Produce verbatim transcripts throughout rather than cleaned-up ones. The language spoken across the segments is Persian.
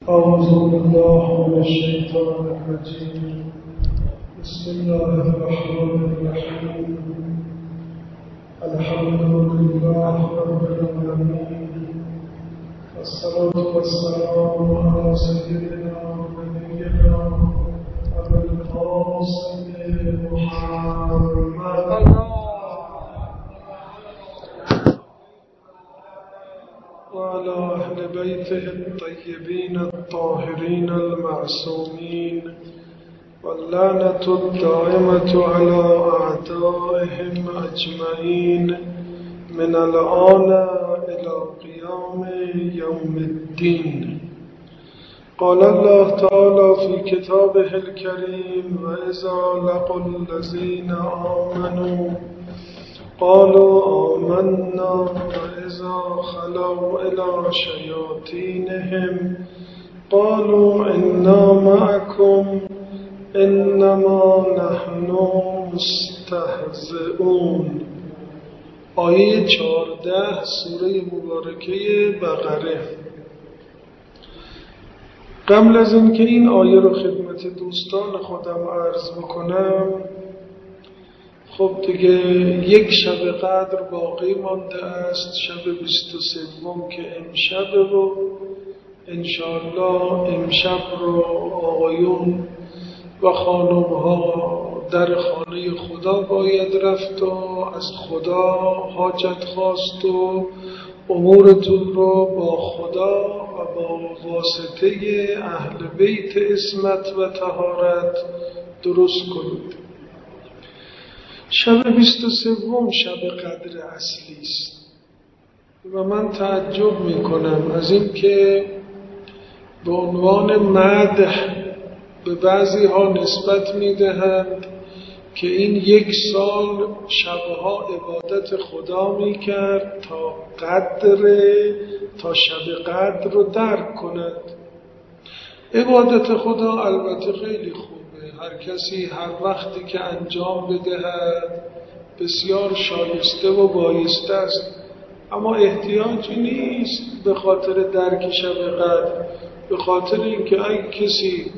أعوذ بالله من الشيطان الرجيم. بسم الله الرحمن الرحيم. الحمد لله رب العالمين، والصلاة والسلام على سيدنا ونبينا أبي القاسم محمد وعلى أهل بيته الطيبين الطاهرين المعصومين، واللعنة الدائمة على أعدائهم أجمعين من الآن إلى قيام يوم الدين. قال الله تعالى في كتابه الكريم: وإذا لقوا الذين آمنوا قالوا آمنا وإذا خلوا إلى شياطينهم قالوا إنا معكم إنما نحن مستهزئون. آیه چهارده سوره مبارکه بقره. قبل از اینکه این آیه رو خدمت دوستان خودم عرض بکنم، خب دیگه یک شب قدر باقی مانده است، شب بیست و سوم که امشب و انشاءالله امشب رو آقایون و خانم‌ها در خانه خدا باید رفت و از خدا حاجت خواست و امورتون رو با خدا و با واسطه اهل بیت عصمت و طهارت درست کنید. شب بیست و سوم شب قدر اصلی است و من تعجب می کنم از این که به عنوان مدح به بعضی ها نسبت می دهند که این یک سال شبها عبادت خدا می کرد تا قدر تا شب قدر رو درک کند. عبادت خدا البته خیلی خوب، هر کسی هر وقتی که انجام بدهد بسیار شایسته و بایسته است، اما احتیاجی نیست به خاطر درک شب قدر، به خاطر اینکه اگه کسی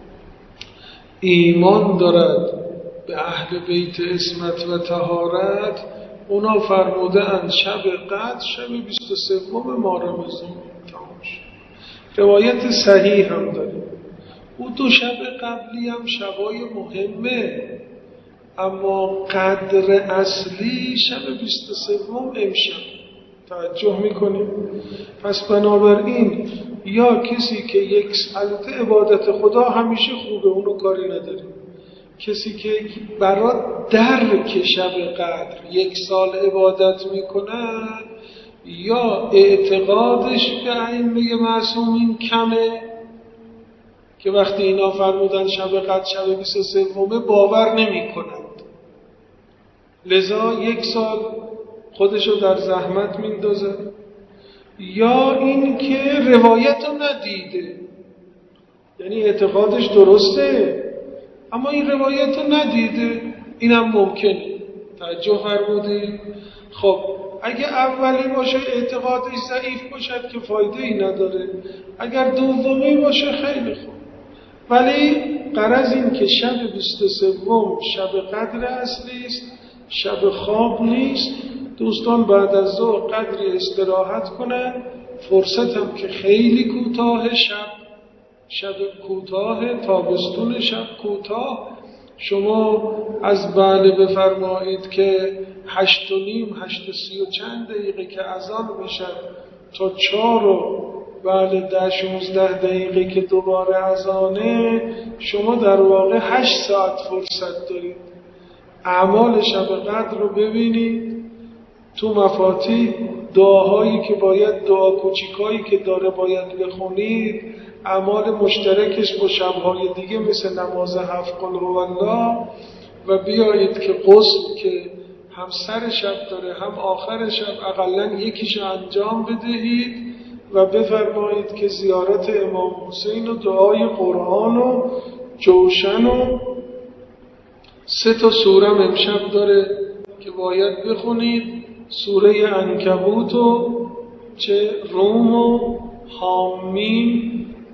ایمان دارد به اهل بیت عصمت و طهارت، اونا فرمودند شب قدر شب بیست و سوم ماه رمضان تمام شد. روایت صحیح هم داریم. او دو شب قبلی هم شبای مهمه، اما قدر اصلی شب بیست و سوم امشب. توجه میکنیم؟ پس بنابراین یا کسی که یک البته عبادت خدا همیشه خوبه، اونو کاری نداریم. کسی که برای درک شب قدر یک سال عبادت میکنه یا اعتقادش به ائمه معصومین کمه که وقتی اینا فرمودن شب قدر شب بیست و سوم باور نمی کنند، لذا یک سال خودشو در زحمت میندازه، یا این که روایت رو ندیده، یعنی اعتقادش درسته اما این روایت رو ندیده، اینم ممکنه. توجه فرمودید؟ خب اگه اولی باشه اعتقادش ضعیف باشد که فایده ای نداره، اگر دومی باشه خیلی خوب. ولی غرض این که شب بیست و سوم شب قدر اصلی است، شب خواب نیست. دوستان بعد از ظهر قدری استراحت کنن، فرصت هم که خیلی کوتاه، شب شب کوتاه، تابستون شب کوتاه. شما از بعد بفرمایید که هشت و نیم هشت و سی و چند دقیقه که اذان بشد تا چهار و بله ده شونزده دقیقه که دوباره اذانه، شما در واقع هشت ساعت فرصت دارید. اعمال شب قدر رو ببینید، تو مفاتیح دعاهایی که باید، دعا کوچیکایی که داره باید بخونید، اعمال مشترکش با شبهای دیگه مثل نماز هفت قل هو الله، و بیایید که غسل که هم سر شب داره هم آخر شب اقلاً یکیش انجام بدهید و بفرمایید که زیارت امام حسین و دعای قرآن و جوشن و سه تا سوره امشب داره که باید بخونید، سوره عنکبوت و چه روم و حامیم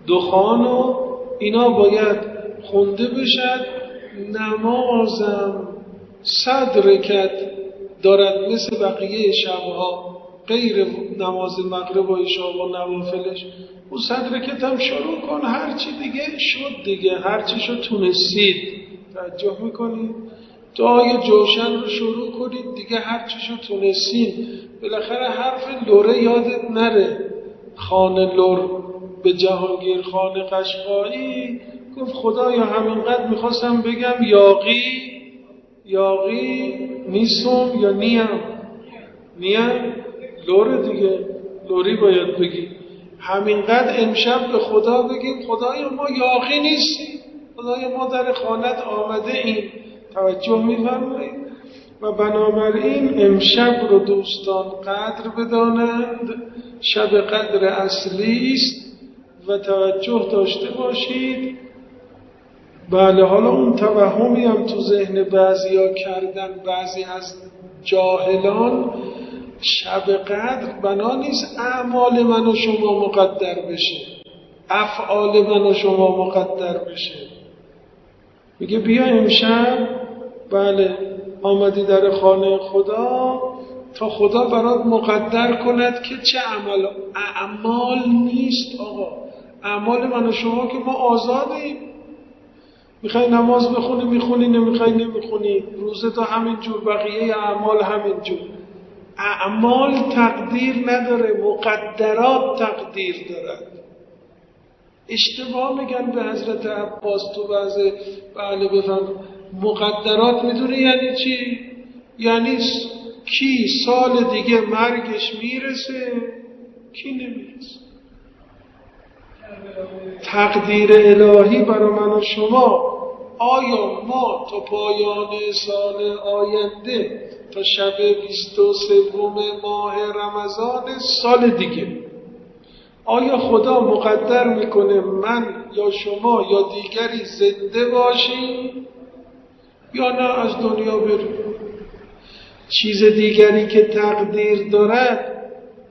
دخان و اینا باید خونده بشد. نمازم صد رکعت دارد مثل بقیه شبها غیر نماز مغرب و عشا و نوافلش. او صد رکعت هم شروع کن، هرچی دیگه شد دیگه، هرچی شد تونستید. توجه میکنید؟ دعای جوشن رو شروع کنید دیگه، هرچی شد تونستید. بالاخره حرف لوره یادت نره. خانه لور به جهانگیر خانه قشقایی گفت خدایا همینقدر میخواستم بگم یاقی یاقی نیستم یا نیم نیم لور دیگه، لوری باید بگی. همینقدر امشب به خدا بگیم خدایا ما یاقی نیستیم، خدایا ما در خانت آمده ایم. توجه می‌فرمایید؟ و بنابراین امشب رو دوستان قدر بدانند، شب قدر اصلی است و توجه داشته باشید. بله، حالا اون توهمی هم تو ذهن بعضیا کردن بعضی از جاهلان، شب قدر بنا نیست اعمال من و شما مقدر بشه، افعال من و شما مقدر بشه. میگه بیا امشب بله آمدی در خانه خدا تا خدا برات مقدر کند که چه عمل. اعمال نیست آقا، اعمال من و شما که ما آزادیم. میخوای نماز بخونی میخونی، نمیخوای نمیخونی، روزه تا همین جور، بقیه اعمال همین جور. اعمال تقدیر نداره، مقدرات تقدیر دارد. اشتباه میگن به حضرت عباس تو بعض بله بفهم مقدرات. میدونی یعنی چی؟ یعنی کی سال دیگه مرگش میرسه، کی نمیرسه. تقدیر الهی برای من و شما، آیا ما تا پایان سال آینده تا شب بیست و سوم ماه رمضان سال دیگه آیا خدا مقدر میکنه من یا شما یا دیگری زنده باشیم یا نه از دنیا بریم؟ چیز دیگری که تقدیر دارد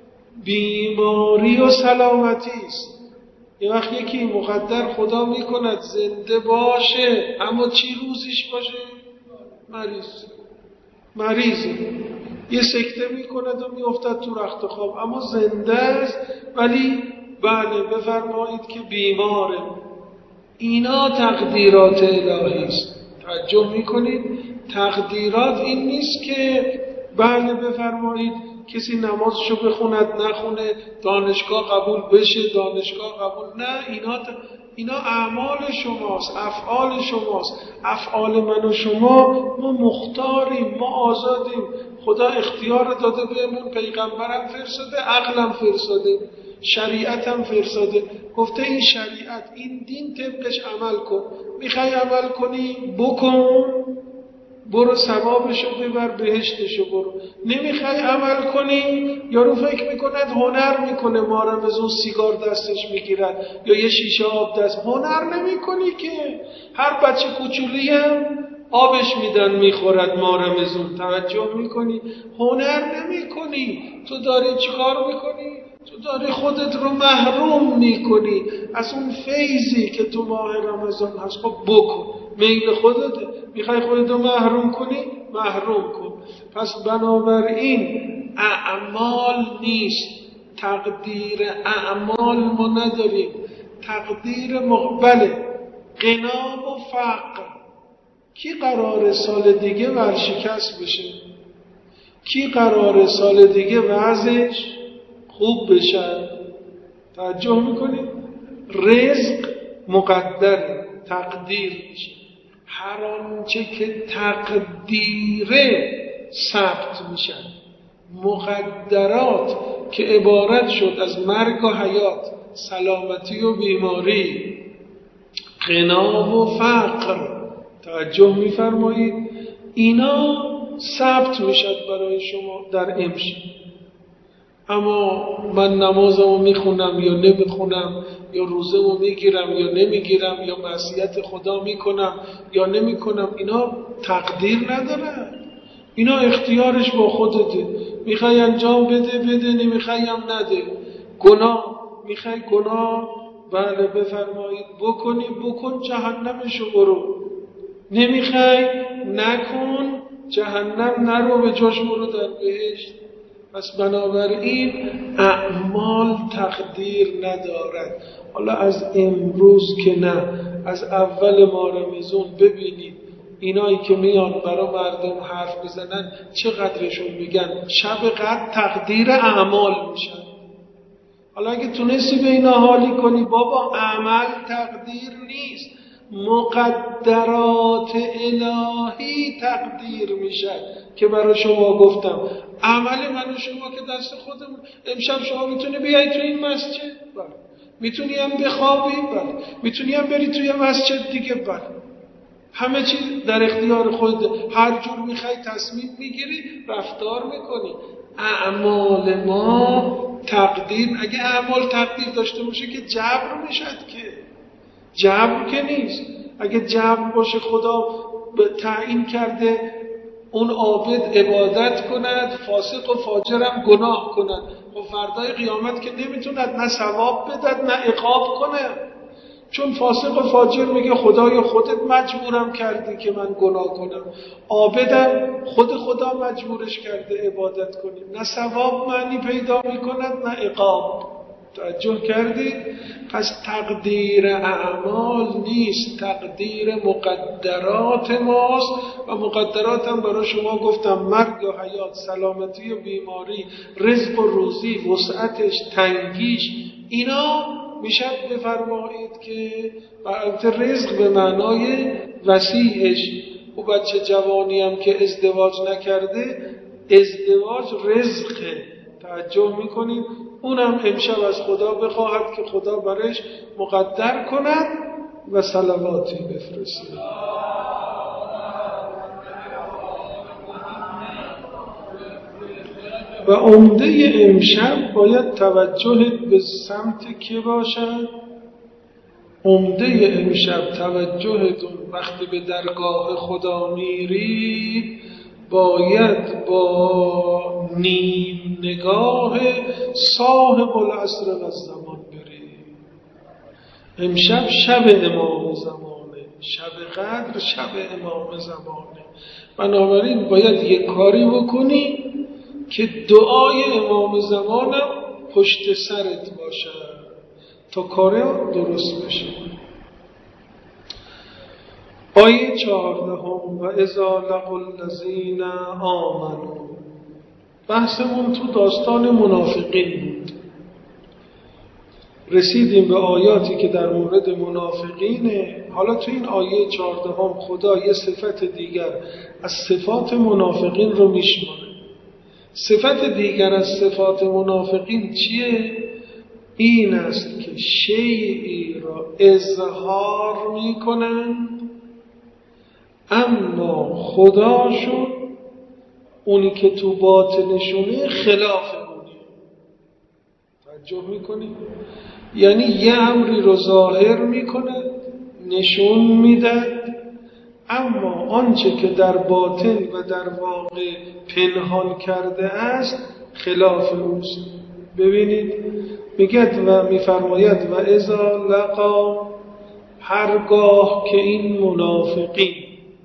بیماری و سلامتی است. یه وقت یکی مقدر خدا میکند زنده باشه، اما چی روزیش باشه؟ مریض مریضه، یه سکته میکند و میافتد تو رخت خواب، اما زنده است ولی بله بفرمایید که بیماره. اینا تقدیرات الهی است. توجه میکنید؟ تقدیرات این نیست که بله بفرمایید کسی نمازشو بخوند نخونه، دانشگاه قبول بشه دانشگاه قبول نه. اینا ت... اینا اعمال شماست، افعال شماست. افعال من و شما، ما مختاریم، ما آزادیم. خدا اختیار داده بهمون، پیغمبرم فرستاده، عقلم فرستاده، شریعتم فرستاده. گفته این شریعت این دین طبقش عمل کن. میخوای عمل کنی بکن، برو ثوابشو ببر، بهشتشو برو. نمیخوای عمل کنی، یارو فکر میکند هنر میکنه، مارمزون سیگار دستش میگیرد یا یه شیشه آب دست. هنر نمیکنی که، هر بچه کوچولی هم آبش میدن میخورد مارمزون. توجه میکنی؟ هنر نمیکنی، تو داری چیکار میکنی؟ تو داری خودت رو محروم میکنی از اون فیضی که تو ماه رمضان هست. خب بکن، میل خودته. میخوای خودت رو محروم کنی، محروم کن. پس بنابراین اعمال نیست، تقدیر اعمال ما نداریم. تقدیر مقبله غنا و فقر. کی قرار سال دیگه ورشکست بشه؟ کی قرار سال دیگه وضعش خوب بشه؟ توجه میکنید؟ رزق مقدر، تقدیر میشه. هر آنچه که تقدیره ثبت میشن. مقدرات که عبارت شد از مرگ و حیات، سلامتی و بیماری، غنا و فقر، توجه میفرمایید؟ اینا ثبت میشد برای شما در امشب. اما من نمازمو میخونم یا نمیخونم، یا روزه‌مو میگیرم یا نمیگیرم، یا معصیت خدا میکنم یا نمیکنم، اینا تقدیر نداره. اینا اختیارش با خودته. میخوای انجام بده بده، نمیخوای هم نده. گناه میخوای گناه بله بفرمایید بکنی بکن، جهنمشو برو. نمیخوای نکن، جهنم نرو، به جاش برو در بهشت. پس بنابراین اعمال تقدیر ندارد. حالا از امروز که نه، از اول ماه رمضان ببینید اینایی که میان برای مردم حرف بزنن چقدرشون میگن شب قدر تقدیر اعمال میشن. حالا اگه تونستی به اینا حالی کنی بابا عمل تقدیر نیست، مقدرات الهی تقدیر میشه که برای شما گفتم عمل من و شما که دست خودمون. امشب شما میتونی بیایی تو این مسجد، بله. میتونی هم بخوابی، بله. میتونی هم بری توی مسجد دیگه، بله. همه چی در اختیار خود، هر جور میخوای تصمیم میگیری، رفتار میکنی. اعمال ما تقدیر، اگه اعمال تقدیر داشته باشه که جبر میشد، که جبر که نیست. اگه جبر باشه خدا تعیین کرده اون عابد عبادت کند، فاسق و فاجرم گناه کند، و فردای قیامت که نمیتوند نه ثواب بدد نه عقاب کنه، چون فاسق و فاجر میگه خدای خودت مجبورم کردی که من گناه کنم، عابدم خود خدا مجبورش کرده عبادت کنیم، نه ثواب معنی پیدا میکند نه عقاب. توجه کردید؟ پس تقدیر اعمال نیست، تقدیر مقدرات ماست. و مقدرات هم برای شما گفتم مرگ و حیات، سلامتی و بیماری، رزق و روزی، وسعتش، تنگیش، اینا میشه بفرمایید که البته رزق به معنای وسیعش. و بچه جوانی هم که ازدواج نکرده، ازدواج رزقه. توجه میکنید؟ اونم امشب از خدا بخواهد که خدا برش مقدر کند و صلواتی بفرسته. و عمده امشب باید توجهت به سمت کی باشد؟ عمده امشب توجهتون وقتی به درگاه خدا میرید باید با نیم نگاه صاحب العصر و الزمان برید. امشب شب امام زمانه، شب قدر شب امام زمانه. بنابراین باید یک کاری بکنی که دعای امام زمانم پشت سرت باشه تا کار درست بشه. آیه چهاردهم و اذا لقوا الذین آمنوا. بحثمون تو داستان منافقین بود. رسیدیم به آیاتی که در مورد منافقینه. حالا تو این آیه چهاردهم خدا یه صفت دیگر از صفات منافقین رو میشماره. صفت دیگر از صفات منافقین چیه؟ این است که شیئی را اظهار میکنند اما خداشون اونی که تو باطنشونه خلاف اونی. توجه میکنی؟ یعنی یه امری رو ظاهر میکنه، نشون میده، اما آنچه که در باطن و در واقع پنهان کرده است خلاف اوست. ببینید میگد و میفرماید و اذا لقا، هرگاه که این منافقین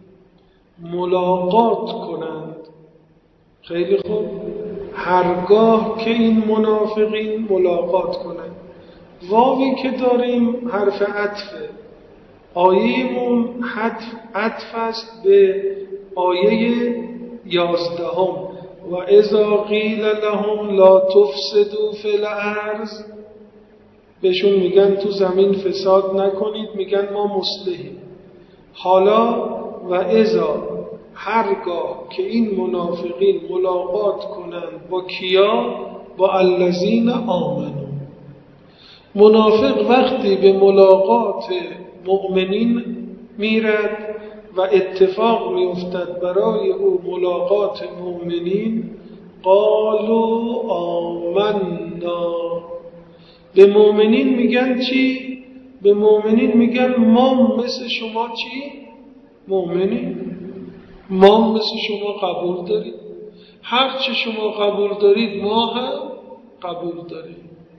ملاقات کنند. خیلی خوب، هرگاه که این منافقین ملاقات کنند. واوی که داریم حرف عطفه. آیه‌مون عطف است به آیه یازدهم و اذا قیل لهم لا تفسدوا فی الارض. بهشون میگن تو زمین فساد نکنید، میگن ما مصلحیم. حالا و اذا، هرگاه که این منافقین ملاقات کنند با کیا؟ با الذین آمنوا. منافق وقتی به ملاقات مؤمنین میرد و اتفاق میافتد برای او ملاقات مؤمنین، قالوا آمنا. به مؤمنین میگن چی؟ به مؤمنین میگن ما مثل شما چی؟ مؤمنین. ما مثل شما قبول دارید، هر چی شما قبول دارید ما هم قبول داریم.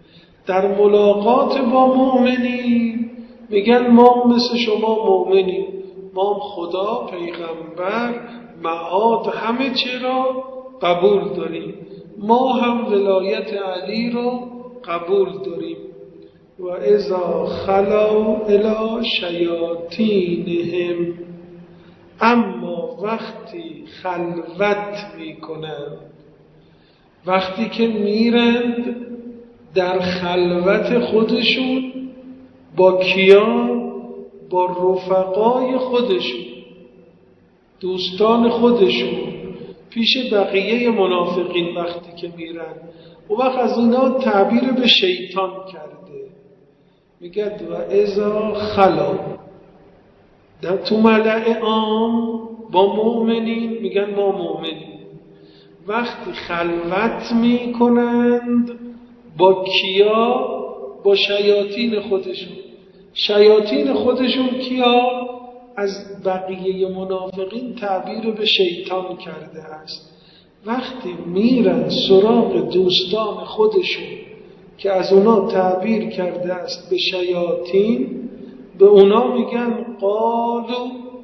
در ملاقات با مؤمنین میگن ما مثل شما مؤمنیم، ما خدا، پیغمبر، معاد، همه چی را قبول داریم، ما هم ولایت علی را قبول داریم. و اذا خلوا الی شیاطینهم، اما وقتی خلوت میکنند، وقتی که میرند در خلوت خودشون با کیا؟ با رفقای خودشون، دوستان خودشون، پیش بقیه منافقین وقتی که میرن، و وقت از اینا تعبیر به شیطان کرده، میگه و اذا خلا، در تو ملأ عام با مؤمنین میگن ما مؤمنین، وقتی خلوت میکنند با کیا؟ با شیاطین خودشون. شیاطین خودشون کیا؟ از بقیه منافقین تعبیر به شیطان کرده است. وقتی میرن سراغ دوستان خودشون که از اونا تعبیر کرده است به شیاطین، به اونا میگن قالوا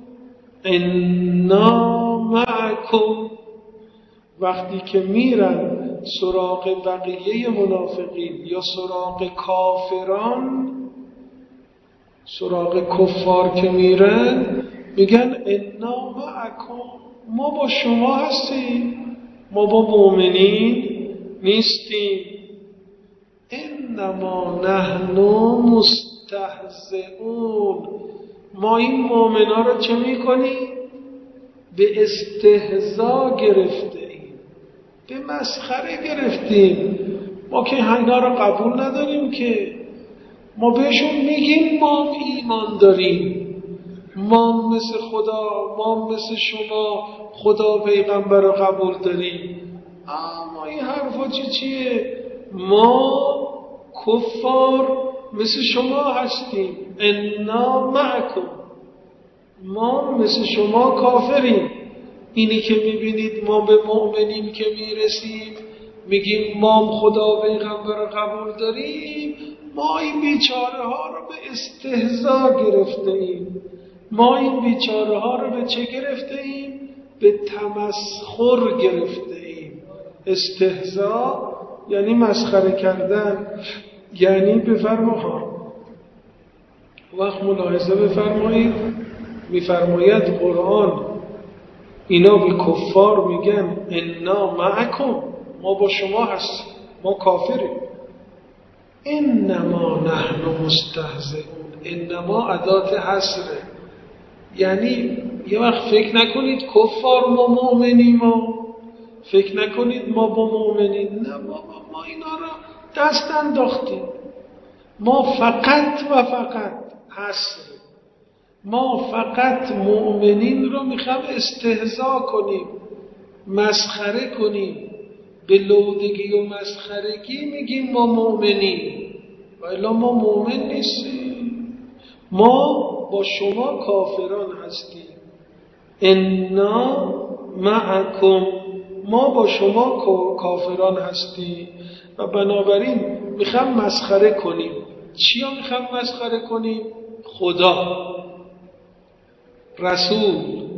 انا معکم. وقتی که میرن سراغ بقیه منافقین یا سراغ کافران، سراغ کفار که میرن، میگن انا معکم، ما با شما هستیم، ما با مؤمنین نیستیم. انما نحن مستهزئون، ما این مؤمنا رو چه میکنیم؟ به استهزا گرفته ایم، به مسخره گرفتیم. ما که اینا رو قبول نداریم، که ما بهشون میگیم ما ایمان داریم، ما مثل خدا، ما مثل شما خدا پیغمبر رو قبول داریم، اما این حرفا چی چیه؟ ما کفار مثل شما هستیم، انا معکم، ما مثل شما کافریم. اینی که میبینید ما به مؤمنین که میرسیم میگیم ما خدا پیغمبر رو قبول داریم، ما این بیچاره ها رو به استهزا گرفته ایم. ما این بیچاره ها رو به چه گرفته ایم؟ به تمسخر گرفته ایم. استهزا یعنی مسخره کردن. یعنی بفرماها وقت ملاحظه بفرمایید، میفرماید قرآن اینا به کفار میگن انا معکم، ما با شما هستیم، ما کافریم. انما نحن مستهزئون، انما ادات حصره، یعنی یه وقت فکر نکنید کفار ما مؤمنیم، ما فکر نکنید ما با مؤمنین، نه بابا، ما اینا رو دست انداختیم، ما فقط و فقط حصره، ما فقط مؤمنین رو میخوام استهزا کنیم، مسخره کنیم، به لودگی و مسخرگی میگیم ما مؤمنین، ولی ما مؤمن نیستیم، ما با شما کافران هستیم. انا معکم، ما با شما کافران هستیم. و بنابراین میخوام مسخره کنیم. چیا میخوام مسخره کنیم؟ خدا، رسول،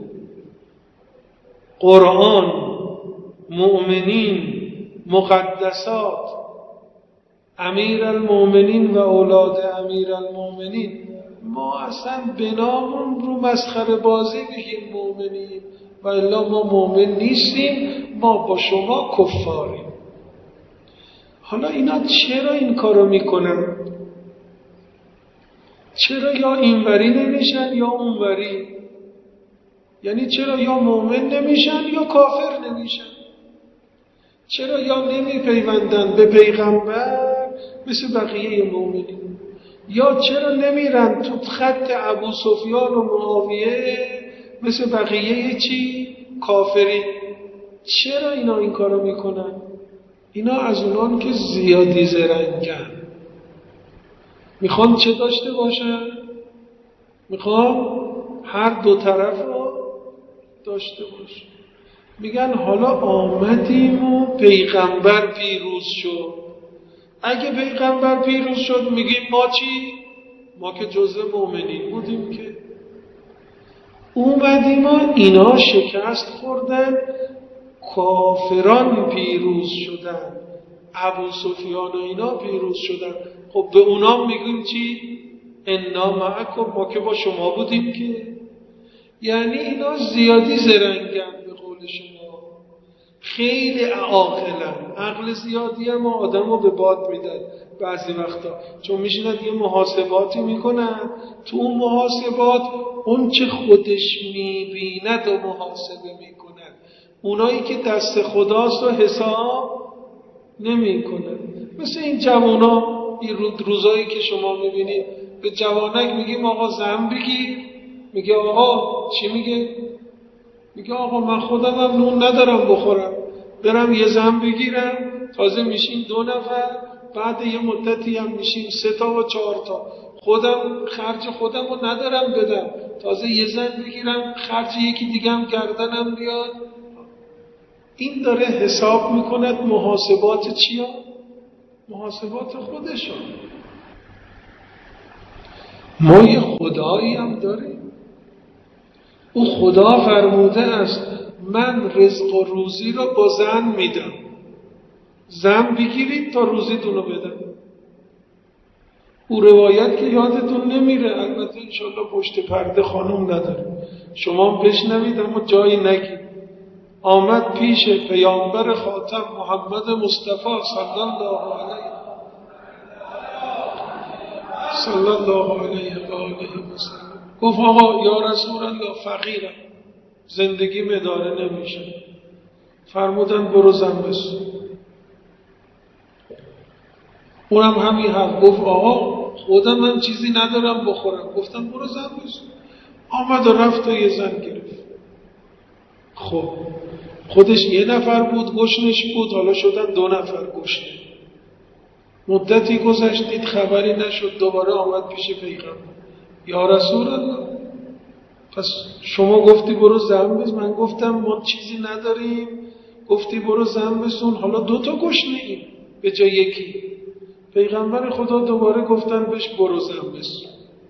قرآن، مؤمنین، مقدسات، امیر المؤمنین و اولاد امیر المؤمنین. ما اصلا بنامون رو مسخره بازی بگیم مؤمنین، و الا ما مؤمن نیستیم، ما با شما کفاریم. حالا اینا چرا این کارو میکنن؟ چرا یا اینوری نمیشن یا اونوری؟ یعنی چرا یا مؤمن نمیشن یا کافر نمیشن؟ چرا یا نمیپیوندن به پیغمبر مثل بقیه مؤمنین، یا چرا نمیرن تو خط ابو سفیان و معاویه مثل بقیه چی؟ کافری؟ چرا اینا این کارو میکنن؟ اینا از اونان که زیادی زرنگن، میخوان چه داشته باشن؟ میخوان هر دو طرف رو داشته باشن. میگن حالا آمدیم و پیغمبر پیروز شد، اگه پیغمبر پیروز شد میگیم ما چی؟ ما که جزء مؤمنین بودیم که اومدیم ما اینا شکست خوردن، کافران پیروز شدن، ابو سفیان و اینا پیروز شدن. خب به اونا میگیم چی؟ انا معکم، ما که با شما بودیم که. یعنی اینا زیادی زرنگن به قول شما، خیلی عاقلن، عقل زیادی هم آدم رو به باد میدن بعضی وقتا، چون میشینن یه محاسباتی میکنن، تو اون محاسبات اون چه خودش میبیند و محاسبه میکنن، اونایی که دست خداست و حساب نمیکنن. مثل این جوانا، این روزایی که شما میبینید به جوانک میگیم آقا زن بگیر، میگه آقا چی میگه؟ میگه آقا من خودم هم نون ندارم بخورم، برم یه زن بگیرم، تازه میشیم دو نفر، بعد یه مدتی هم میشیم سه تا و چهار تا، خودم خرج خودم رو ندارم بدم، تازه یه زن بگیرم خرج یکی دیگه هم گردنم بیاد. این داره حساب میکند محاسبات چیا؟ محاسبات خودشون. ما یه خدایی هم داریم، او خدا فرموده است من رزق و روزی رو با زن میدم، زن بگیرید تا روزیتون رو بدم. او روایت که یادتون نمیره، البته انشالله پشت پرده خانم نداره، شما بشنوید اما جایی نگید. آمد پیش پیامبر خاتم محمد مصطفی صلی الله علیه صلی الله علیه و آله و سلم، گفت آقا یا رسول الله فقیرم، زندگی مداره نمیشه. فرمودن برو زن بسون. اونم همین حرف گفت آقا خودم من چیزی ندارم بخورم. گفتم برو زن بسون. آمد و رفت و یه زن گرفت. خب خودش یه نفر بود گشنش بود، حالا شدن دو نفر گشنه. مدتی گذشت دید خبری نشد، دوباره آمد پیش پیغمبر، یا رسول الله پس شما گفتی برو زن بسون، من گفتم ما چیزی نداریم، گفتی برو زن بسون، حالا دو تا گشنه ایم به جای یکی. پیغمبر خدا دوباره گفتن بهش برو زن بسون.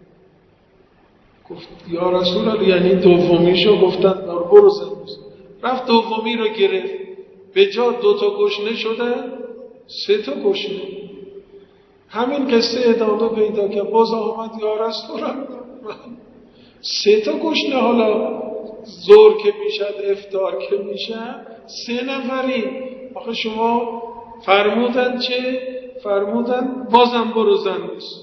گفت یا رسول الله یعنی دومیشو گفتن برو زن بسون. رفت دومی رو گرفت، به جا دو تا گشنه شدن سه تا گشنه. همین قصه ادامه پیدا کرد، باز آمد یا رسول الله سه تا گشنه، حالا ظهر که میشد افطار که میشد سه نفری، آخه شما فرمودن چه؟ فرمودن بازم برو زن بسون.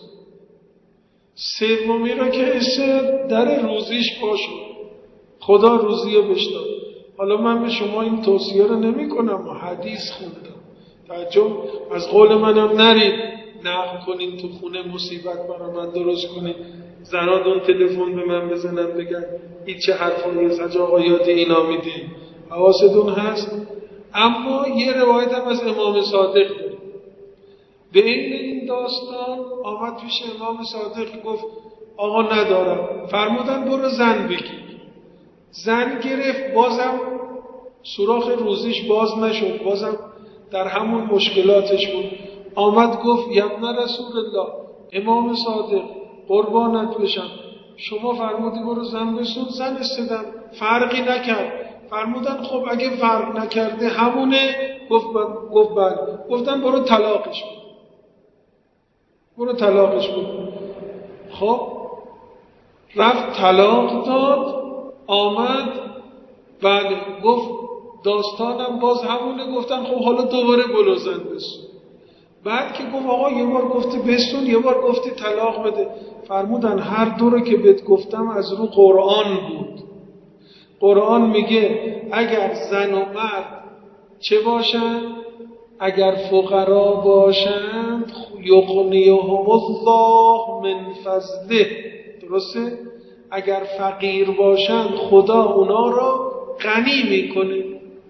سومی رو که اسر در روزیش پاشد، خدا روزی رو بشناد. حالا من به شما این توصیه رو نمی کنم، حدیث خوندم، تعجب از قول منم نرید نقل کنین تو خونه مصیبت برای من درست کنین، زنان اون تلفن به من بزنن بگن این چه حرفایی از آقا یاد اینا میدین، حواستون هست. اما یه روایت هم از امام صادق داریم. به این این داستان آمد پیش امام صادق گفت آقا ندارم. فرمودن برو زن بگیر. زن گرفت، بازم سوراخ روزیش باز نشد، بازم در همون مشکلاتش بود. آمد گفت یا ابن رسول الله، امام صادق قربانت بشم، شما فرمودی برو زن بسون، زن استدم فرقی نکرد. فرمودن خب اگه فرق نکرده همونه. گفت گفت بله. گفتن برو طلاقش کن، برو طلاقش کن. خب رفت طلاق داد. آمد بله گفت داستانم باز همونه. گفتن خب حالا دوباره برو زن بسون. بعد که گفت آقا یه بار گفتی بسون یه بار گفتی طلاق بده. فرمودن هر دو رو که بهت گفتم از رو قرآن بود. قرآن میگه اگر زن و مرد چه باشن؟ اگر فقرا باشند یغنیهم الله من فضله. درسته؟ اگر فقیر باشند خدا اونا را غنی میکنه.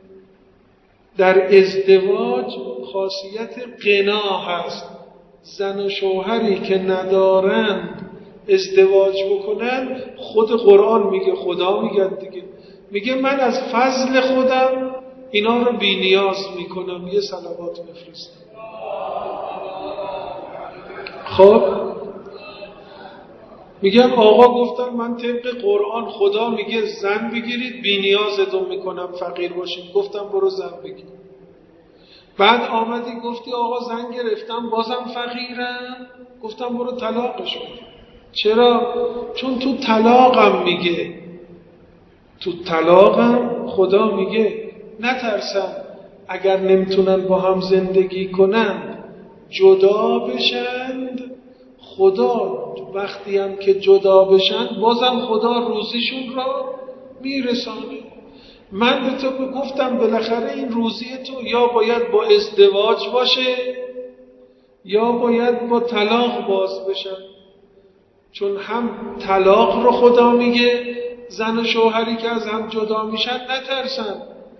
در ازدواج خاصیت غنا هست. زن و شوهری که ندارند ازدواج بکنن، خود قرآن میگه، خدا میگه دیگه، میگه من از فضل خودم اینا رو بی نیاز میکنم. یه صلوات بفرستم. خب میگم آقا گفتن من طبق قرآن خدا میگه زن بگیرید بی نیازتون میکنم فقیر باشید. گفتم برو زن بگیر. بعد آمدی گفتی آقا زن گرفتم بازم فقیرم. گفتم برو طلاقش بگیر. چرا؟ چون تو طلاقم میگه تو طلاقم خدا میگه نترسن اگر نمیتونن با هم زندگی کنن جدا بشند. خدا وقتی هم که جدا بشن بازم خدا روزیشون را میرسانه. من به تو گفتم بالاخره این روزی تو یا باید با ازدواج باشه یا باید با طلاق باز بشن. چون هم طلاق رو خدا میگه زن و شوهری که از هم جدا میشن نترسن.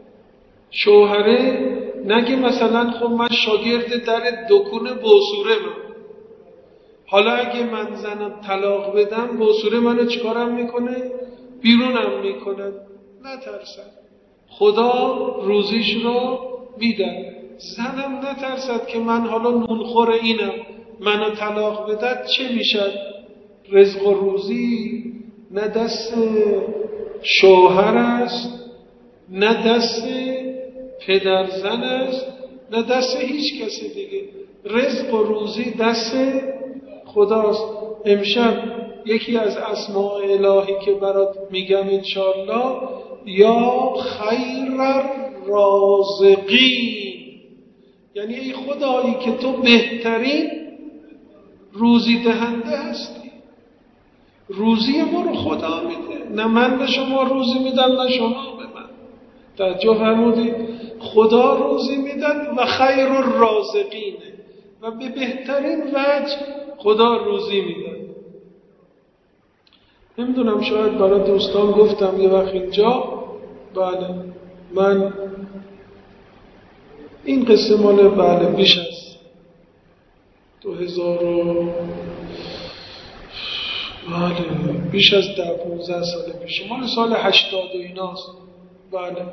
شوهره نگه مثلا خب من شاگرد در دکون بوسوره من، حالا اگه من زنم طلاق بدم بوسوره منو چیکارم میکنه؟ بیرونم میکنه. نترسن خدا روزیش رو میدن. زنم نترسد که من حالا نونخور اینم منو طلاق بدد چه میشد؟ رزق و روزی نه دست شوهر است نه دست پدر زن است نه دست هیچ کسی دیگه. رزق و روزی دست خداست. امشب یکی از اسماء الهی که برات میگم انشاءالله یا خیر الرازقین، یعنی ای خدایی که تو بهترین روزی دهنده هستی. روزی ما رو خدا میده، نه من به شما روزی میدم نه شما به من. توجه فرمودید؟ خدا روزی میدن و خیر الرازقینه و به بهترین وجه خدا روزی میدن. نمیدونم شاید برای دوستان گفتم یه وقت اینجا، بله من این قصه مال بله بیش از دو هزار و بله بیش از ده پونزده سال پیش، مال سال هشتاد و ایناست. بله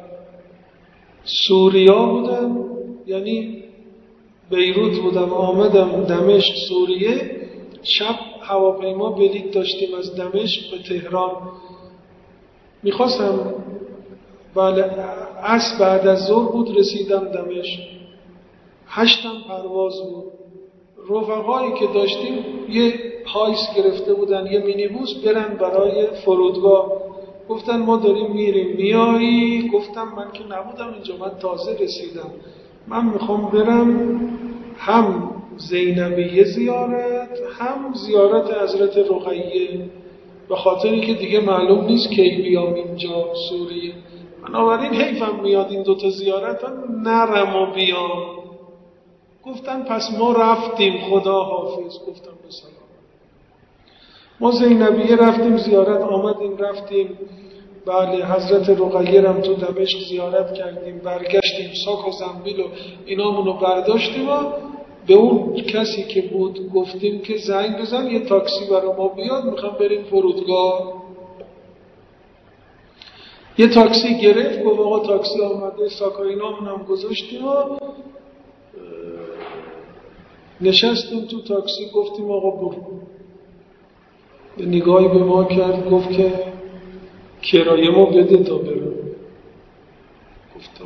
سوریا بودم، یعنی بیروت بودم آمدم دمشق سوریه. شب هواپیما بلیط داشتیم از دمشق به تهران. میخواستم بله عصر بعد از ظهر بود رسیدم دمشق. هشتم پرواز بود. رفقایی که داشتیم یه هایس گرفته بودن یه مینیبوس برن برای فرودگاه. گفتن ما داریم میریم میایی؟ گفتم من که نبودم اینجا، من تازه رسیدم، من میخوام برم هم زینبیه زیارت هم زیارت حضرت رقیه، به خاطری که دیگه معلوم نیست کی بیام اینجا سوریه. بنابراین حیفم میاد این دوتا زیارت هم نرم و بیام. گفتن پس ما رفتیم خدا حافظ. گفتم بسلام. ما زینبیه رفتیم زیارت آمدیم رفتیم بله حضرت رقیه رم تو دمشق زیارت کردیم، برگشتیم ساک و زنبیل و اینامونو برداشتیم و به اون کسی که بود گفتیم که زنگ بزن یه تاکسی برای ما بیاد میخوام بریم فرودگاه. یه تاکسی گرفت، گفت آقا تاکسی آمده، ساک و اینامونم گذاشتیم و نشستیم تو تاکسی. گفتیم آقا برو. نگاهی به ما کرد گفت که کرایه ما بده تا برم. گفتم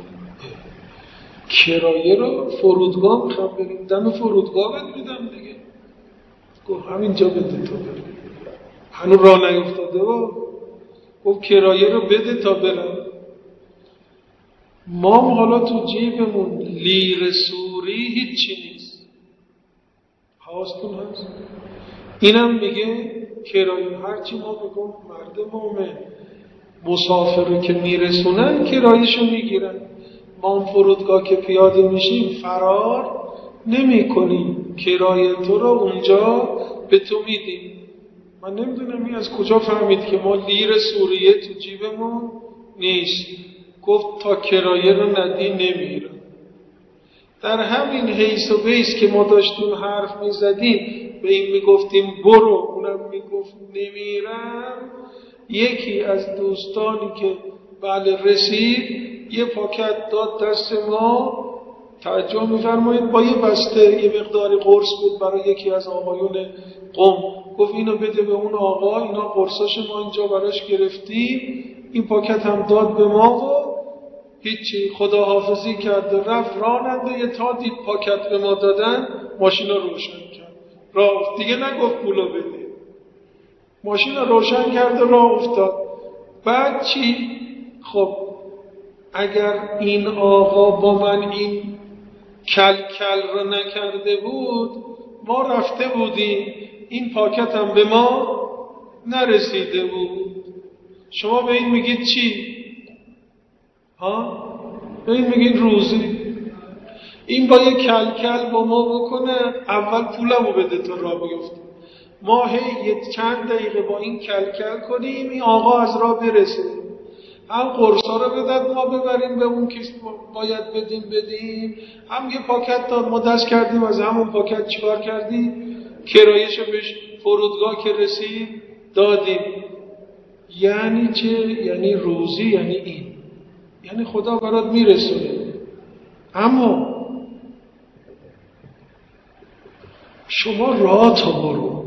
کرایه رو فرودگاه میخوام بریم، دم فرودگاه بد میدم دیگه. گفت همینجا بده تا برم. هنوز راه نیفتاده با. گفت کرایه رو بده تا برم. ما حالا تو جیبمون لیر سوری هیچی نیست. حواستون هست؟ اینم میگه کرایه هرچی ما بگم مرد مومن مسافر که میرسونن کرایهشو میگیرن. ما هم فرودگاه که پیاده میشیم فرار نمی کنیم، کرایه تو رو اونجا به تو میدیم. من نمیدونم این از کجا فهمید که ما لیر سوریه تو جیبمون نیست. گفت تا کرایه رو ندی نمیرم. در همین حیث و بیس که ما داشتیم حرف میزدیم به این میگفتیم برو، اونم میگفت نمیرم، یکی از دوستانی که بله رسید یه پاکت داد دست ما، توجه می‌فرمایید با یه بسته یه مقداری قرص بود برای یکی از آقایون قم، گفت اینو بده به اون آقا، اینا قرصاش ما اینجا براش گرفتیم، این پاکت هم داد به ما و هیچی، خداحافظی کرد و رفت. راننده تا دید پاکت به ما دادن ماشین رو روشن کرد، راه دیگه نگفت پولو بده، ماشین رو روشن کرد و راه افتاد. بعد چی؟ خب اگر این آقا با من این کل کل رو نکرده بود ما رفته بودیم، این پاکت هم به ما نرسیده بود. شما به این میگید چی؟ ها؟ به این میگید روزی. این با یک کل کل با ما بکنه، اول پولمو بده تا راه بیفته، ما هی یه چند دقیقه با این کل کل کنیم این آقا از راه برسه، هم قرصا رو بدن ما ببریم به اون کسی باید بدیم بدیم، هم یه پاکت داد ما دست کردیم از همون پاکت چیکار کردیم؟ کرایه‌شو بهش فرودگاه که رسید دادیم. یعنی چه؟ یعنی روزی، یعنی این، یعنی خدا برات میرسونه. اما شما راه تا برو،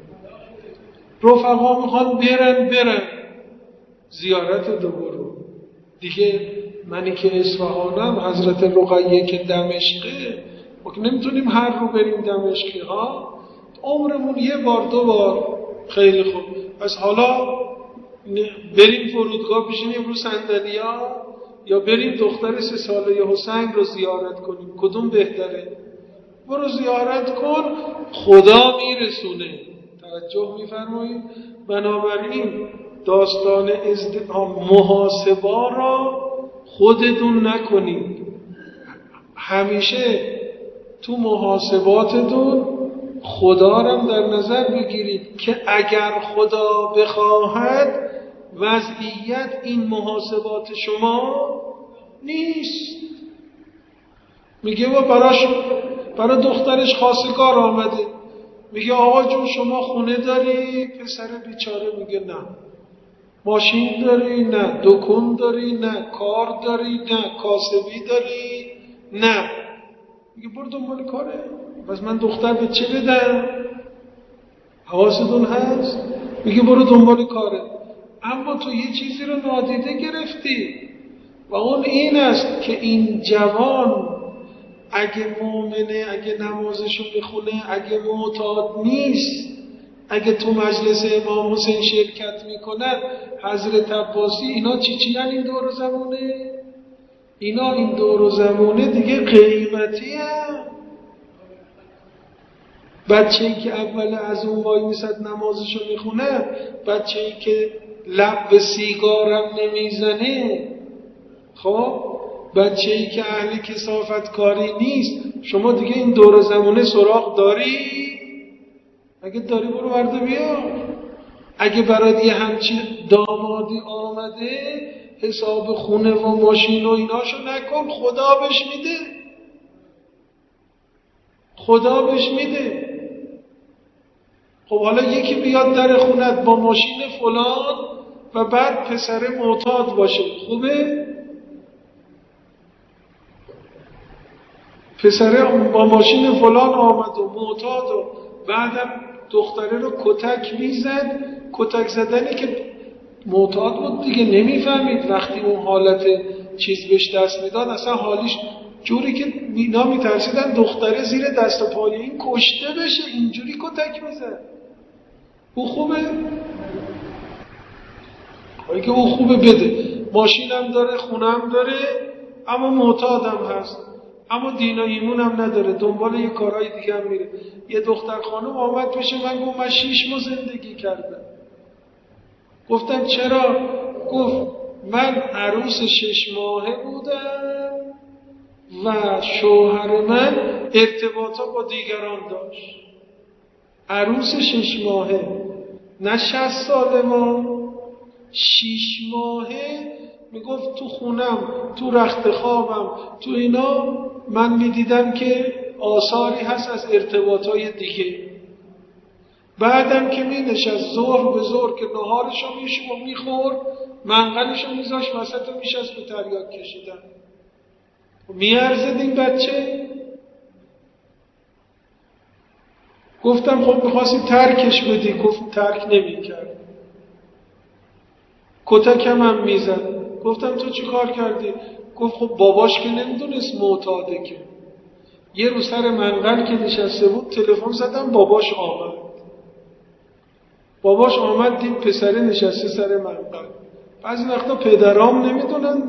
رفقا میخوان برن برن زیارت دو برو دیگه. منی که اصفهانم، حضرت رقیه که دمشقه، ما که نمیتونیم هر رو بریم دمشقی ها، عمرمون یه بار دو بار. خیلی خوب، پس حالا بریم فرودگاه بشینیم رو صندلیا یا بریم دختر سه ساله حسین رو زیارت کنیم؟ کدوم بهتره؟ برو زیارت کن، خدا میرسونه. توجه میفرمایید؟ بنابراین داستان ازدحام محاسبا را خودتون نکنید. همیشه تو محاسباتتون خدا را در نظر بگیرید که اگر خدا بخواهد وضعیت این محاسبات شما نیست. میگه و براش برای دخترش خواستگار آمده، میگه آقا جون شما خونه داری؟ پسر بیچاره میگه نه. ماشین داری؟ نه. دکون داری؟ نه. کار داری؟ نه. کاسبی داری؟ نه. میگه برو دنبال کاره. پس من دختر به چه بدم؟ حواستون هست؟ میگه برو دنبال کاره. اما تو یه چیزی رو نادیده گرفتی و اون این است که این جوان اگه مؤمنه، اگه نمازشو بخونه، اگه معتاد نیست، اگه تو مجلس امام حسین شرکت میکنن، حضرت عباسی، اینا چی چی هن این دور و زمونه؟ اینا این دور و زمونه دیگه قیمتی هم. بچه ای که اول از اون وای میسد نمازشو میخونه، بچه ای که لب به سیگارم نمیزنه، خب بچه ای که اهل کثافت کاری نیست، شما دیگه این دور زمونه سراغ داری؟ اگه داری برو ورده بیار. اگه برات یه همچین دامادی آمده، حساب خونه و ماشین و ایناشو نکن، خدا بهش میده، خدا بهش میده. خب حالا یکی بیاد در خونت با ماشین فلان و بعد پسر معتاد باشه، خوبه؟ پسره با ماشین فلان آمد و معتاد و بعدم دختره رو کتک میزد. کتک زدنی که معتاد بود دیگه، نمیفهمید. وقتی اون حالت چیز بهش دست میداد اصلا حالیش جوری که اینا میترسیدن دختره زیر دست و پای این کشته بشه، اینجوری کتک میزد. او خوبه؟ خواهی که او خوبه بده، ماشینم داره، خونم داره، اما معتادم هست، اما دین و ایمون هم نداره، دنبال یه کارهای دیگه هم میره. یه دختر خانم آمد پیش من گفت من شیش ماه زندگی کردم. گفتم چرا؟ گفت من عروس شش ماهه بودم و شوهر من ارتباطا با دیگران داشت. عروس شش ماهه، نه شصت ساله ما، شش ماهه. میگفت تو خونم، تو رخت خوابم، تو اینا من میدیدم که آثاری هست از ارتباطای دیگه. بعدم که می نشست ظهر به ظهر که نهارشو میشم میخورد، منقلشو میذاشت وسط و میشست به تریاک کشیدن. میارزد این بچه؟ گفتم خب میخواستی ترکش بدی. گفت ترک نمیکرد. کتکم هم میزد. گفتم تو چی کار کردی؟ گفت خب باباش که نمیدونست معتاده که. یه رو سر منقل که نشسته بود تلفن زدم باباش آمد. باباش آمد دید پسره نشسته سر منقل. بعضی وقتا پدرام نمیدونند.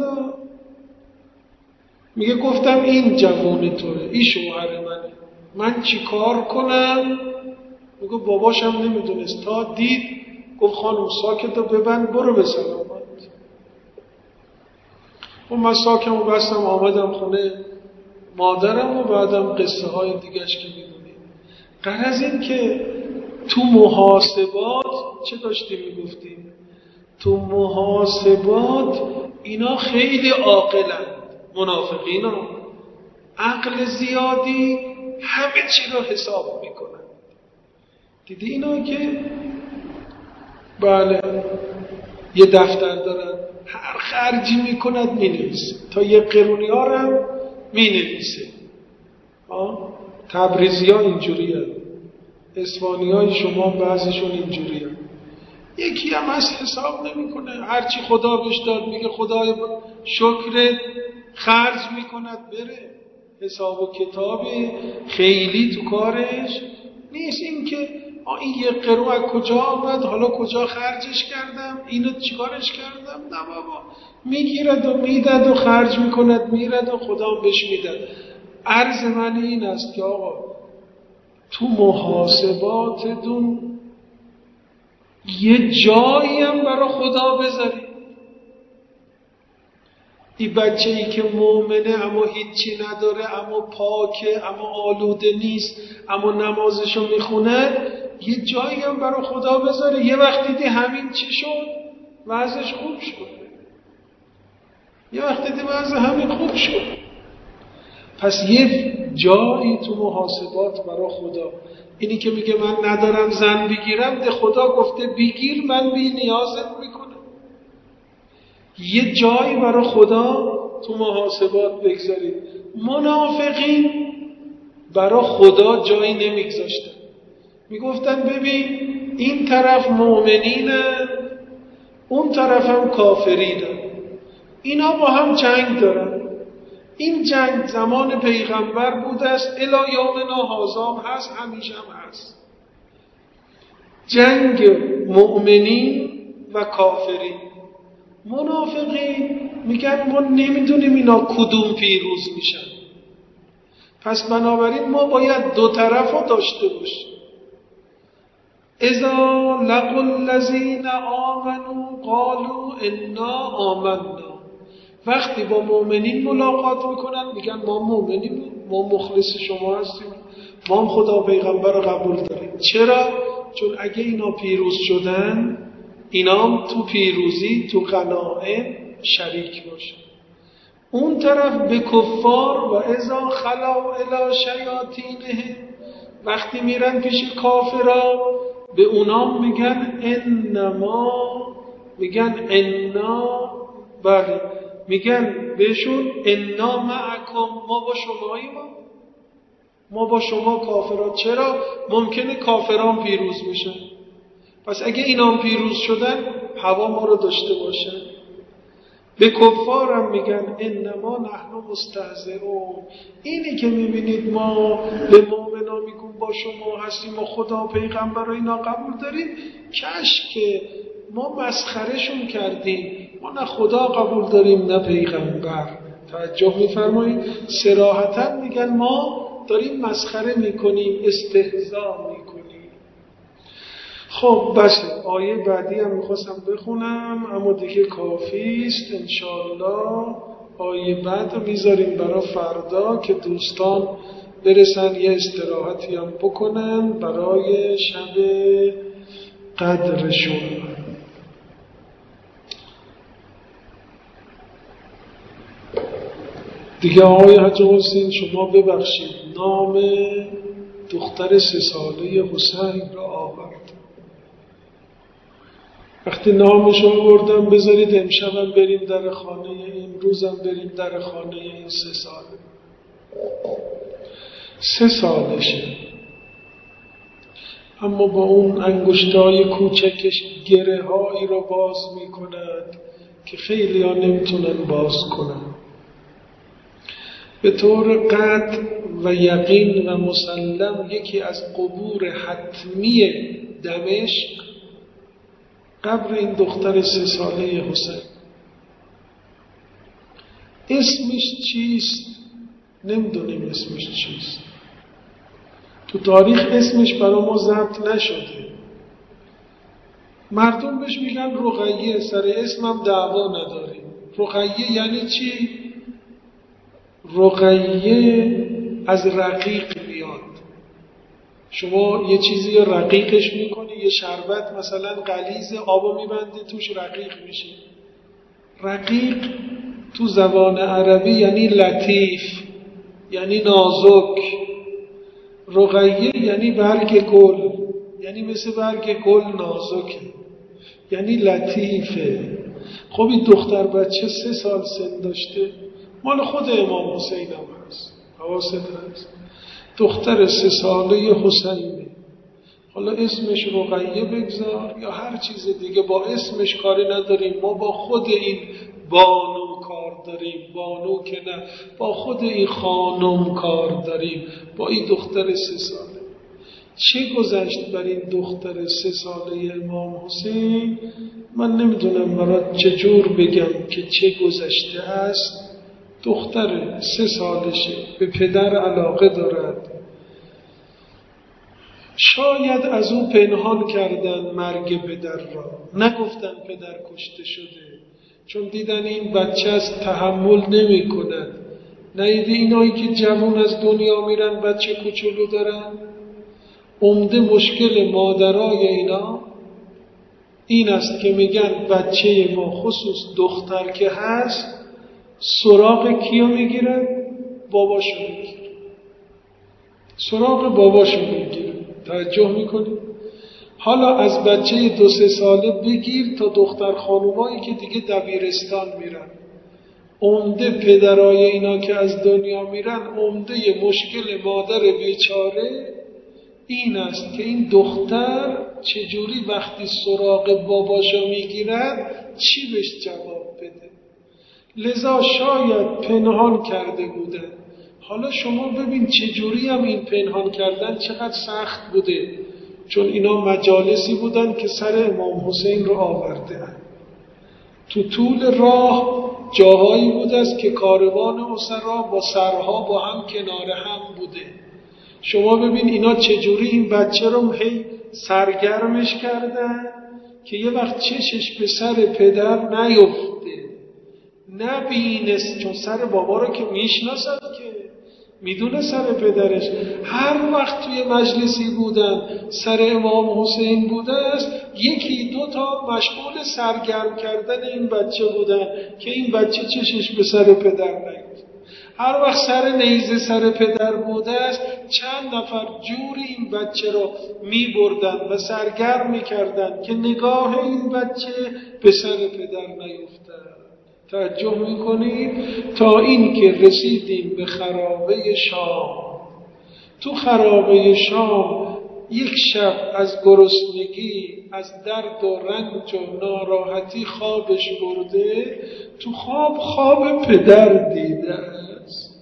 میگه گفتم این جوون توه، این شوهر منه، من چی کار کنم؟ میگه باباشم نمیدونست تا دید گفت خانم ساکتو ببند برو به سلامت. و من ساکمو بستم آمدم خونه مادرم و بعدم قصه های دیگهش که میدونید. غرض این که تو محاسبات چه داشتی میگفتیم؟ تو محاسبات اینا خیلی عاقلند. منافقین ها عقل زیادی همه چی رو حساب میکنن. دیدی اینا که بله یه دفتر دارن هر خرجی میکند مینویسه، تا یه قرونی ها رو هم مینویسه. تبریزی ها اینجوری هست، اصفهانی های شما بعضیشون اینجوری هست. یکی هم از حساب نمیکنه، هرچی خدا بهش داد میگه خدای شکر خرج میکند بره. حساب و کتابی خیلی تو کارش نیست. این که این یه قرو از کجا آمد، حالا کجا خرجش کردم، اینو چیکارش کردم، نه بابا، میگیرد و میدد و خرج میکند میرد و خدا بهش میدد. عرض من این است که آقا تو محاسباتتون یه جایی هم برای خدا بذارید. این بچه ای که مؤمنه اما هیچی نداره، اما پاکه، اما آلوده نیست، اما نمازشو میخونه، یه جایی هم برای خدا بذاره. یه وقت دیدی همین چی شد؟ وضعش خوب شد. یه وقت دیدی وضع همین خوب شد. پس یه جایی تو محاسبات برای خدا. اینی که میگه من ندارم زن بگیرم، ده خدا گفته بگیر، من بی نیازت میکنم. یه جایی برای خدا تو محاسبات بگذارید. منافقین برای خدا جایی نمیگذاشتن. میگفتن ببین این طرف مؤمنینن، اون طرف هم کافرینن، اینا با هم جنگ دارن. این جنگ زمان پیغمبر بوده است، الی یومنا هذا هست، همیشه هم هست. جنگ مؤمنین و کافرین. منافقین میگن ما نمیدونیم اینا کدوم پیروز میشن، پس بنابراین ما باید دو طرف رو داشته باشیم. اذا لقوا الذین آمنوا قالوا انا آمنا. وقتی با مؤمنین ملاقات میکنن میگن ما مؤمنیم، ما مخلص شما هستیم، ما هم خدا پیغمبر رو قبول داریم. چرا؟ چون اگه اینا پیروز شدن، اینا هم تو پیروزی، تو غنایم شریک باشن. اون طرف به کفار و اذا خلوا الی شیاطینهم، وقتی میرن پیش کافرا به اونا میگن انما، میگن انا، بله میگن بهشون انا معکم، ما با شماییم، ما با شما کافران. چرا؟ ممکنه کافران پیروز میشن، پس اگه اینا پیروز شدن هوا ما رو داشته باشن. به کفارم میگن انما نحن مستهزئون. اینی که میبینید ما به مؤمنا میگیم با شما هستیم و خدا پیغمبر و اینا قبول داریم، کش که ما مسخرهشون کردیم، ما نه خدا قبول داریم نه پیغمبر. توجه میفرمایید؟ صراحتا میگن ما داریم مسخره میکنیم، استهزاء میکنیم. خب بس آیه بعدی هم میخواستم بخونم اما دیگه کافی است. انشاءالله آیه بعد رو میذاریم برای فردا که دوستان برسن یه استراحتی هم بکنن برای شب قدرشون. دیگه آقای حاج حسین شما ببخشید نام دختر سه ساله حسین را آورد. وقتی نامش رو آوردم بذارید امشبم بریم در خانه، امروزم بریم در خانه این سه ساله. سه سالشه، اما با اون انگشتای کوچکش گره هایی رو باز می کند که خیلی ها نمیتونن باز کنن. به طور قطع و یقین و مسلم یکی از قبور حتمی دمشق قبر این دختر سه ساله حسین. اسمش چیست؟ نمیدونیم اسمش چیست. تو تاریخ اسمش برای ما ضبط نشده. مردم بهش میگن رقیه، سر اسمم دعوا نداریم. رقیه یعنی چی؟ رقیه از رقیق میاد. شما یه چیزی رو رقیقش میکنی، یه شربت مثلا غلیظ، آبو میبنده توش رقیق میشه. رقیق تو زبان عربی یعنی لطیف، یعنی نازک. رقیه یعنی برگ گل، یعنی مثل برگ گل نازکه، یعنی لطیفه. خب این دختر بچه سه سال سن داشته، مال خود امام حسین هم هست، حواست هست، دختر سه ساله حسینه. حالا اسمش رقیه بگذار یا هر چیز دیگه، با اسمش کاری نداریم، ما با خود این بانو کار داریم. بانو که نه، با خود این خانم کار داریم، با این دختر سه ساله. چه گذشت بر این دختر سه ساله امام حسین؟ من نمیدونم برات چجور بگم که چه گذشته است. دختر سه سالشه، به پدر علاقه دارد. شاید از او پنهان کردن مرگ پدر را، نگفتن پدر کشته شده، چون دیدن این بچه از تحمل نمی کند. نیدی اینایی که جوان از دنیا میرن بچه کوچولو دارن؟ عمده مشکل مادرای اینا این است که میگن بچه ما، خصوص دختر که هست، سراغ کیو میگیرن؟ باباشو میگیرن. سراغ باباشو میگیرن. توجه میکنی؟ حالا از بچه دو سه ساله بگیر تا دختر خانومایی که دیگه دبیرستان میرن. عمده پدرای اینا که از دنیا میرن، عمده مشکل مادر بیچاره این است که این دختر چجوری وقتی سراغ باباشو میگیرد چی بهش جواب بده. لذا شاید پنهان کرده بودن. حالا شما ببین چجوری هم این پنهان کردن چقدر سخت بوده، چون اینا مجالسی بودن که سر امام حسین رو آورده اند. تو طول راه جاهایی بوده است که کاروان اسرا با سرها با هم کنار هم بوده. شما ببین اینا چجوری این بچه رو هی سرگرمش کردن که یه وقت چشش به سر پدر نیفته، نبینست، چون سر بابا رو که میشناسد که میدونه سر پدرش. هر وقت توی مجلسی بودن سر امام حسین بوده است، یکی دو تا مشغول سرگرم کردن این بچه بودن که این بچه چشش به سر پدر نیفته. هر وقت سر نیزه سر پدر بوده است، چند نفر جوری این بچه رو می بردن و سرگرم می کردن که نگاه این بچه به سر پدر نیفته. توجه می کنید؟ تا این که رسیدیم به خرابه شام. تو خرابه شام یک شب از گرسنگی، از درد و رنج و ناراحتی خوابش برده. تو خواب خواب پدر دیده است.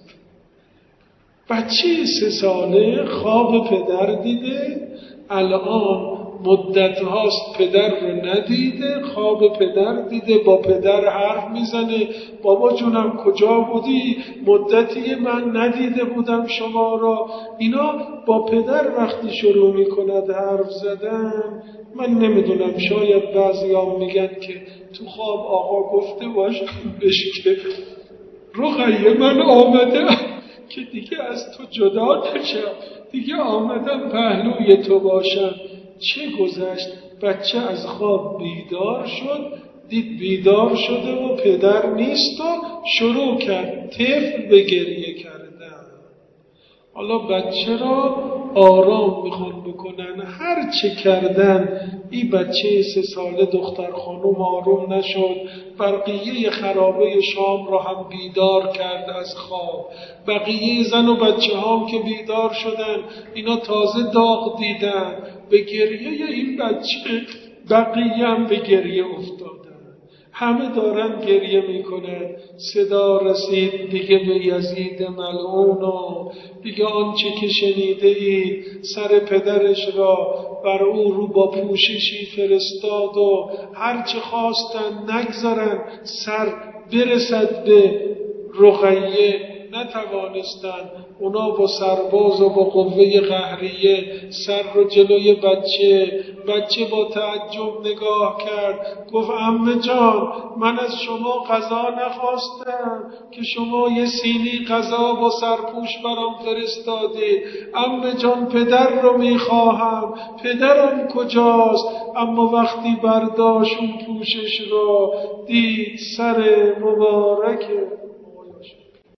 بچه سه ساله خواب پدر دیده. الان مدت هاست پدر رو ندیده، خواب پدر دیده، با پدر حرف میزنه. بابا جونم کجا بودی؟ مدتی من ندیده بودم شما را. اینا با پدر وقتی شروع میکند حرف زدن، من نمیدونم، شاید بعضی ها میگن که تو خواب آقا گفته باش بهش که رقیه من آمدم که دیگه از تو جدا نشم، دیگه آمدم پهلوی تو باشم. چه گذشت؟ بچه از خواب بیدار شد، دید بیدار شده و پدر نیست و شروع کرد طفل به گریه کردن. حالا بچه را آرام میخوان بکنن. هر چه کردن این بچه سه ساله دختر خانم آروم نشد، بقیه خرابه شام را هم بیدار کرد از خواب. بقیه زن و بچه هم که بیدار شدن اینا تازه داغ دیدن. به گریه این بچه بقیه هم به گریه افتادن. همه دارن گریه میکنن. صدا رسید دیگه به یزید ملعون و دیگه آنچه که شنیده اید سر پدرش را بر او رو با پوششی فرستاد و هرچه خواستن نگذارن سر برسد به رقیه نتوانستن. اونا با سرباز و با قوه قهریه سر رو جلوی بچه بچه با تعجب نگاه کرد، گفت عمه جان من از شما غذا نخواستم که شما یه سینی غذا با سرپوش برام فرستادید. عمه جان پدر رو میخواهم، پدرم کجاست؟ اما وقتی برداشت اون پوشش رو دید سر مبارک